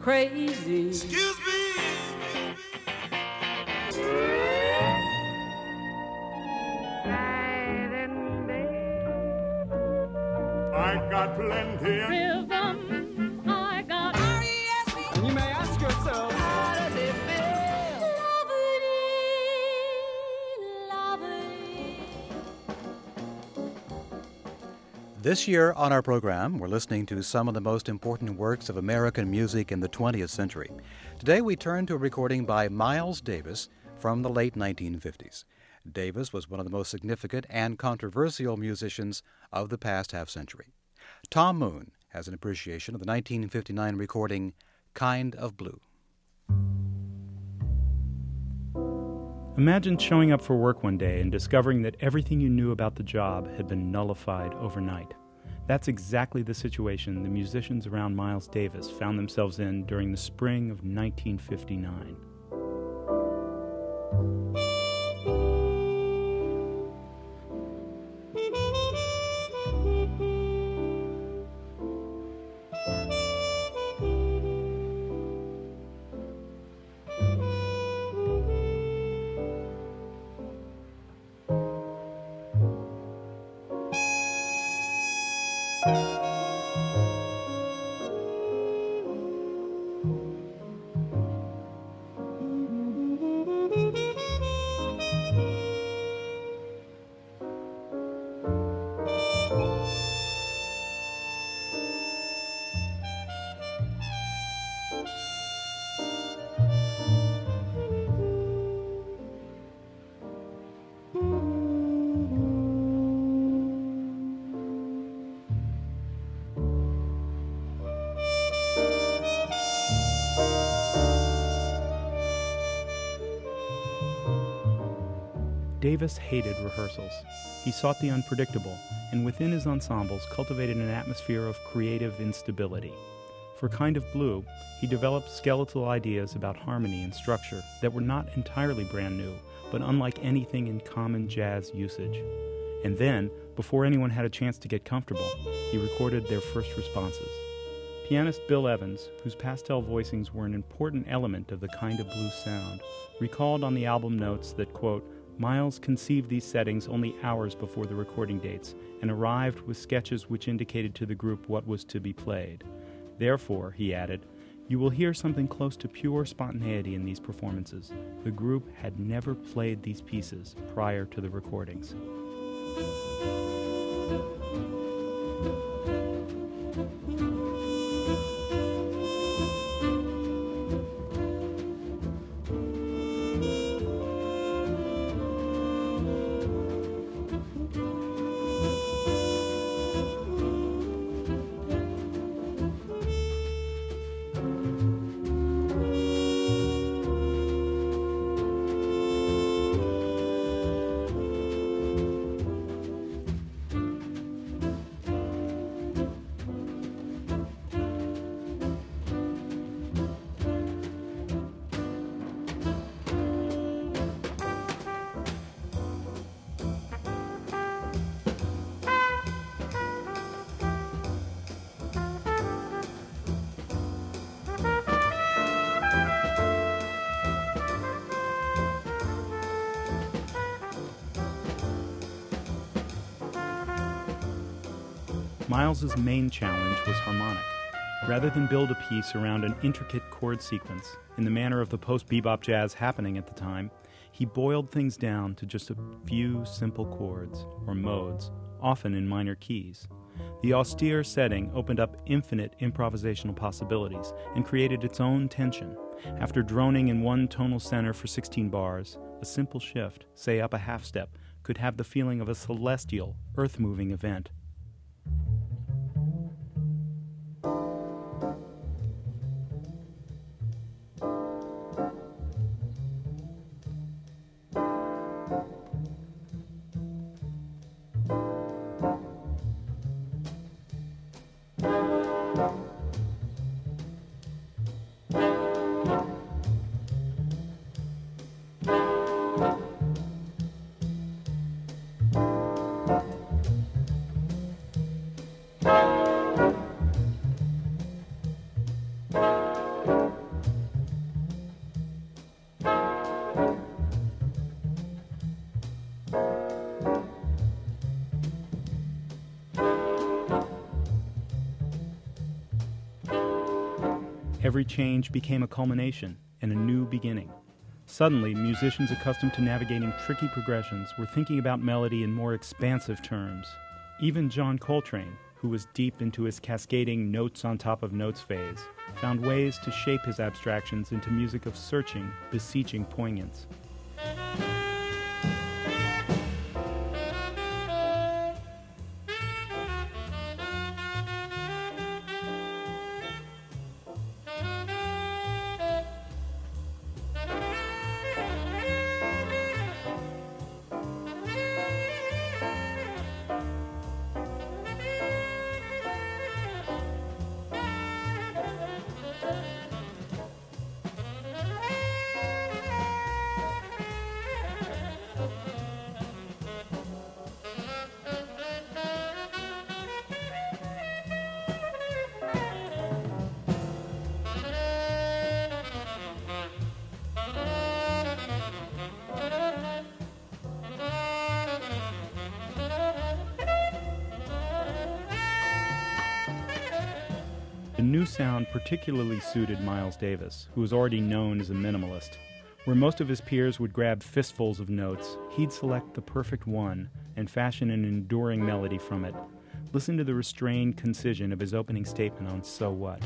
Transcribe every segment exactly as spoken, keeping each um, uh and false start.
crazy. Excuse me. I got plenty of Rhythm, I got R E S P. And you may ask yourself, how does it feel? Lovely, lovely. This year on our program, we're listening to some of the most important works of American music in the twentieth century. Today we turn to a recording by Miles Davis from the late nineteen fifties. Davis was one of the most significant and controversial musicians of the past half-century. Tom Moon has an appreciation of the nineteen fifty-nine recording Kind of Blue. Imagine showing up for work one day and discovering that everything you knew about the job had been nullified overnight. That's exactly the situation the musicians around Miles Davis found themselves in during the spring of nineteen fifty-nine. Davis hated rehearsals. He sought the unpredictable, and within his ensembles cultivated an atmosphere of creative instability. For Kind of Blue, he developed skeletal ideas about harmony and structure that were not entirely brand new, but unlike anything in common jazz usage. And then, before anyone had a chance to get comfortable, he recorded their first responses. Pianist Bill Evans, whose pastel voicings were an important element of the Kind of Blue sound, recalled on the album notes that, quote, Miles conceived these settings only hours before the recording dates and arrived with sketches which indicated to the group what was to be played. Therefore, he added, you will hear something close to pure spontaneity in these performances. The group had never played these pieces prior to the recordings. Miles's main challenge was harmonic. Rather than build a piece around an intricate chord sequence, in the manner of the post-bebop jazz happening at the time, he boiled things down to just a few simple chords, or modes, often in minor keys. The austere setting opened up infinite improvisational possibilities and created its own tension. After droning in one tonal center for sixteen bars, a simple shift, say up a half step, could have the feeling of a celestial, earth-moving event. Every change became a culmination and a new beginning. Suddenly, musicians accustomed to navigating tricky progressions were thinking about melody in more expansive terms. Even John Coltrane, who was deep into his cascading notes on top of notes phase, found ways to shape his abstractions into music of searching, beseeching poignance. The new sound particularly suited Miles Davis, who was already known as a minimalist. Where most of his peers would grab fistfuls of notes, he'd select the perfect one and fashion an enduring melody from it. Listen to the restrained concision of his opening statement on So What?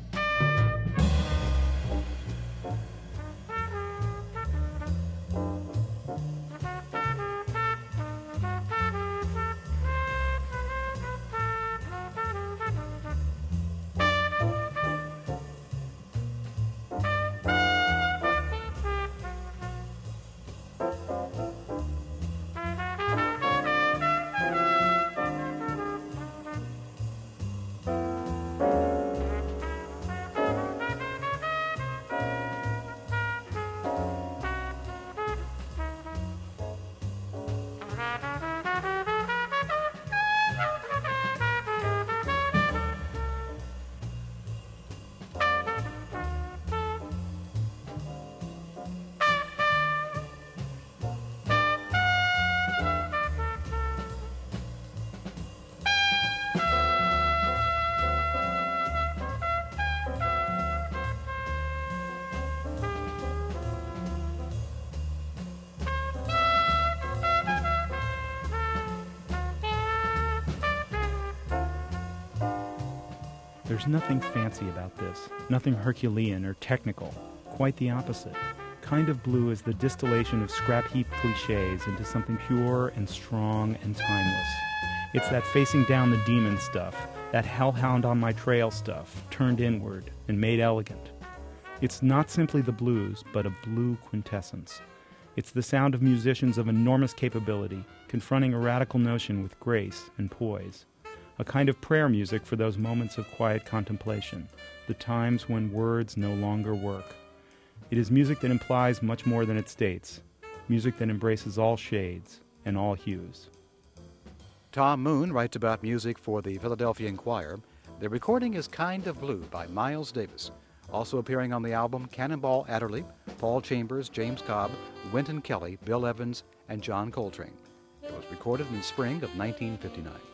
There's nothing fancy about this, nothing Herculean or technical. Quite the opposite. Kind of Blue is the distillation of scrap-heap cliches into something pure and strong and timeless. It's that facing down the demon stuff, that hellhound on my trail stuff, turned inward and made elegant. It's not simply the blues, but a blue quintessence. It's the sound of musicians of enormous capability, confronting a radical notion with grace and poise. A kind of prayer music for those moments of quiet contemplation, the times when words no longer work. It is music that implies much more than it states, music that embraces all shades and all hues. Tom Moon writes about music for the Philadelphia Inquirer. The recording is Kind of Blue by Miles Davis. Also appearing on the album, Cannonball Adderley, Paul Chambers, James Cobb, Wynton Kelly, Bill Evans, and John Coltrane. It was recorded in the spring of nineteen fifty-nine.